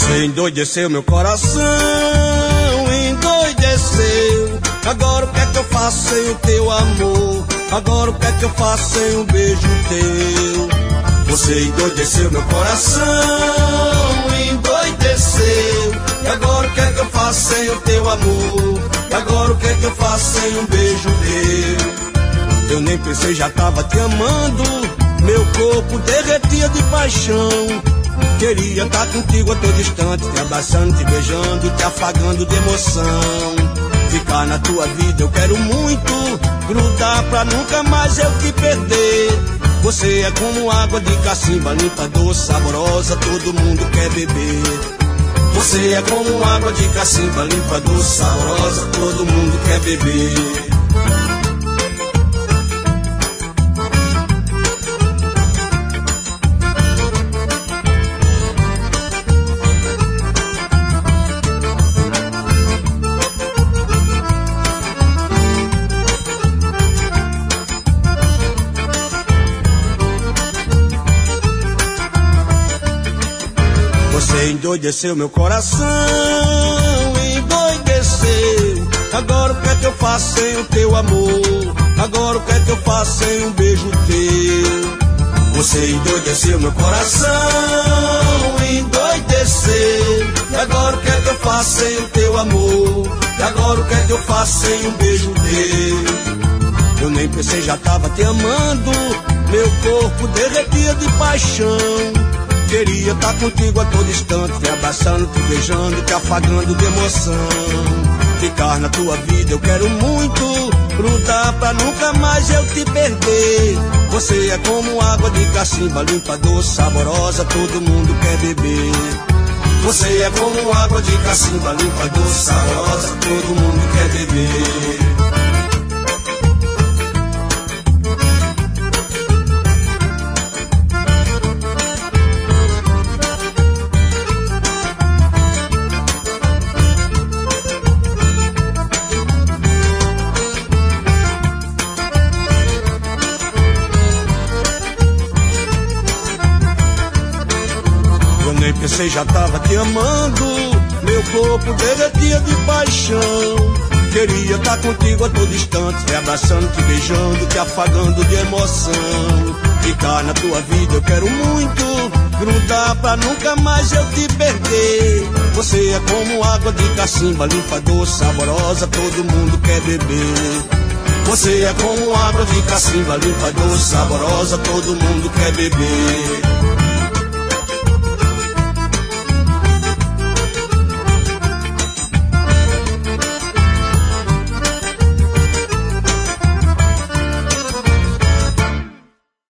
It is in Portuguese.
Você endoideceu meu coração, endoideceu. Agora o que é que eu faço sem o teu amor? Agora o que é que eu faço sem um beijo teu? Você endoideceu meu coração, endoideceu. E agora o que é que eu faço sem o teu amor? E agora o que é que eu faço sem um beijo teu? Eu nem pensei, já tava te amando. Meu corpo derretia de paixão. Queria estar contigo a todo instante, te abraçando, te beijando, te afagando de emoção. Ficar na tua vida eu quero muito, grudar pra nunca mais eu te perder. Você é como água de cacimba, limpa, doce, saborosa, todo mundo quer beber. Você é como água de cacimba, limpa, doce, saborosa, todo mundo quer beber. Você endoideceu meu coração, endoideceu. Agora o que é que eu faço sem o teu amor? Agora o que é que eu faço sem um beijo teu? Você endoideceu meu coração, endoideceu. Agora o que é que eu faço sem o teu amor? Agora o que é que eu faço sem um beijo teu? Eu nem pensei, já tava te amando. Meu corpo derretia de paixão. Queria estar contigo a todo instante, te abraçando, te beijando, te afagando de emoção. Ficar na tua vida eu quero muito, grudar pra nunca mais eu te perder. Você é como água de cacimba, limpa, doce, saborosa, todo mundo quer beber. Você é como água de cacimba, limpa, doce, saborosa, todo mundo quer beber. Pensei, já tava te amando. Meu corpo derretia de paixão. Queria estar contigo a todo instante, te abraçando, te beijando, te afagando de emoção. Ficar na tua vida eu quero muito, grudar pra nunca mais eu te perder. Você é como água de cacimba, limpa, doce, saborosa, todo mundo quer beber. Você é como água de cacimba, limpa, doce, saborosa, todo mundo quer beber.